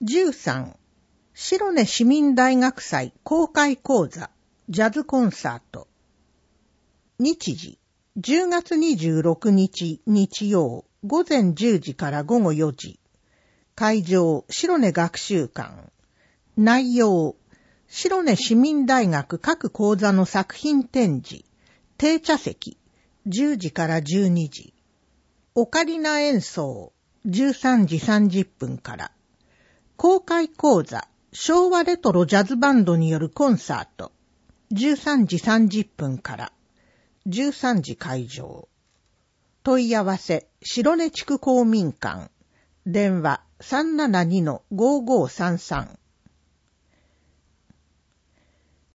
13、白根市民大学祭公開講座、ジャズコンサート。日時、10月26日日曜、午前10時から午後4時。会場、白根学習館。内容、白根市民大学各講座の作品展示。定茶席、10時から12時。オカリナ演奏、13時30分から。公開講座、昭和レトロジャズバンドによるコンサート、13時30分から。13時会場。問い合わせ、白根地区公民館。電話 372-5533。